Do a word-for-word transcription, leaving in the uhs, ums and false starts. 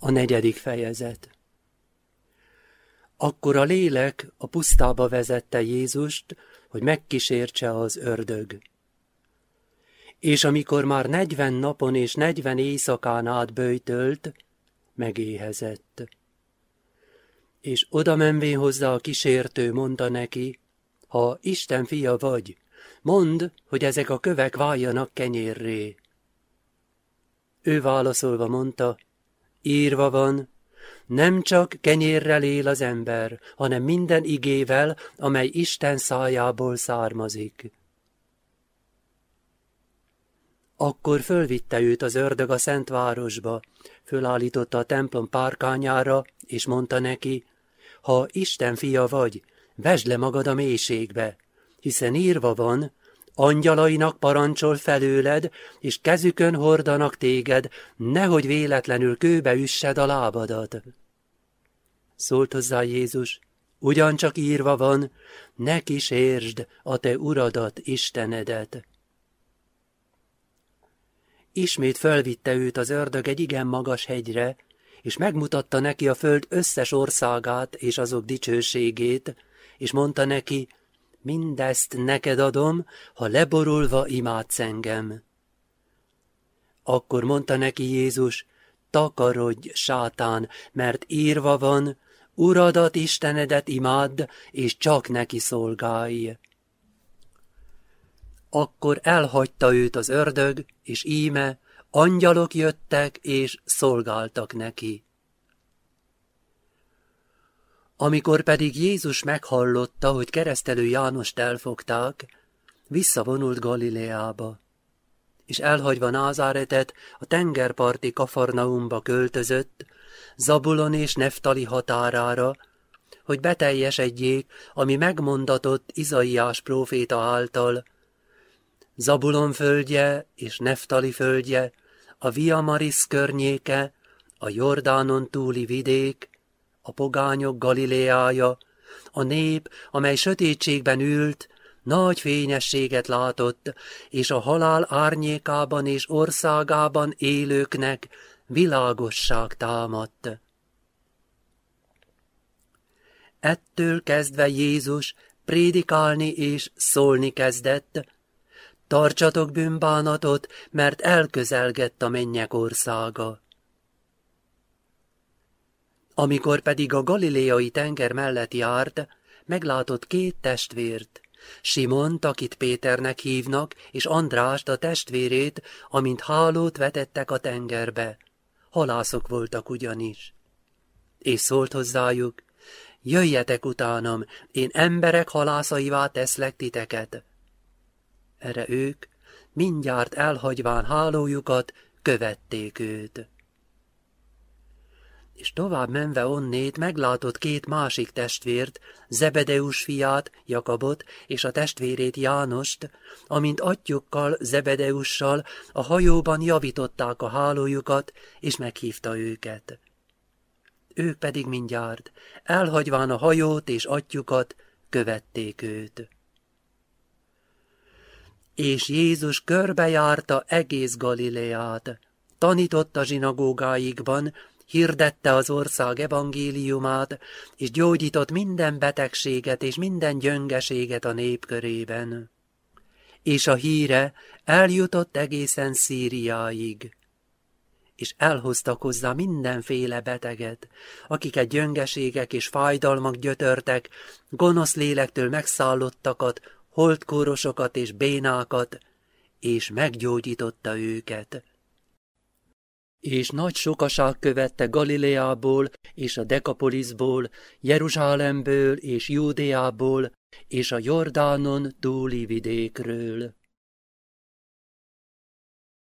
A negyedik fejezet. Akkor a lélek a pusztába vezette Jézust, hogy megkísértse az ördög. És amikor már negyven napon és negyven éjszakán át böjtölt, megéhezett. És oda menvén hozzá a kísértő mondta neki, ha Isten fia vagy, mondd, hogy ezek a kövek váljanak kenyérré. Ő válaszolva mondta, írva van, nem csak kenyérrel él az ember, hanem minden igével, amely Isten szájából származik. Akkor fölvitte őt az ördög a szent városba, fölállította a templom párkányára, és mondta neki, ha Isten fia vagy, vesd le magad a mélységbe, hiszen írva van, angyalainak parancsol felőled, és kezükön hordanak téged, nehogy véletlenül kőbe üssed a lábadat. Szólt hozzá Jézus, ugyancsak írva van, ne kísérsd a te uradat, Istenedet. Ismét felvitte őt az ördög egy igen magas hegyre, és megmutatta neki a föld összes országát és azok dicsőségét, és mondta neki, mindezt neked adom, ha leborulva imádsz engem. Akkor mondta neki Jézus, takarodj, sátán, mert írva van, Uradat, Istenedet imádd, és csak neki szolgálj. Akkor elhagyta őt az ördög, és íme, angyalok jöttek, és szolgáltak neki. Amikor pedig Jézus meghallotta, hogy keresztelő Jánost elfogták, visszavonult Galileába, és elhagyva Názáretet a tengerparti Kafarnaumba költözött, Zabulon és Neftali határára, hogy beteljesedjék, ami megmondatott Izaiás próféta által. Zabulon földje és Neftali földje, a Via Maris környéke, a Jordánon túli vidék, a pogányok Galileája, a nép, amely sötétségben ült, nagy fényességet látott, és a halál árnyékában és országában élőknek világosság támadt. Ettől kezdve Jézus prédikálni és szólni kezdett, tartsatok bűnbánatot, mert elközelgett a mennyek országa. Amikor pedig a galileai tenger mellett járt, meglátott két testvért, Simont, akit Péternek hívnak, és Andrást, a testvérét, amint hálót vetettek a tengerbe. Halászok voltak ugyanis. És szólt hozzájuk, jöjjetek utánam, én emberek halászaivá teszlek titeket. Erre ők, mindjárt elhagyván hálójukat, követték őt. És tovább menve onnét meglátott két másik testvért, Zebedeus fiát, Jakabot, és a testvérét Jánost, amint atyjukkal, Zebedeussal a hajóban javították a hálójukat, és meghívta őket. Ők pedig mindjárt, elhagyván a hajót és atyjukat, követték őt. És Jézus körbejárta egész Galileát, tanította zsinagógáikban, hirdette az ország evangéliumát, és gyógyított minden betegséget és minden gyöngeséget a nép körében. És a híre eljutott egészen Szíriáig. És elhoztak hozzá mindenféle beteget, akiket gyöngeségek és fájdalmak gyötörtek, gonosz lélektől megszállottakat, holtkórosokat és bénákat, és meggyógyította őket. És nagy sokaság követte Galileából és a Dekapoliszból, Jeruzsálemből és Júdeából, és a Jordánon túli vidékről.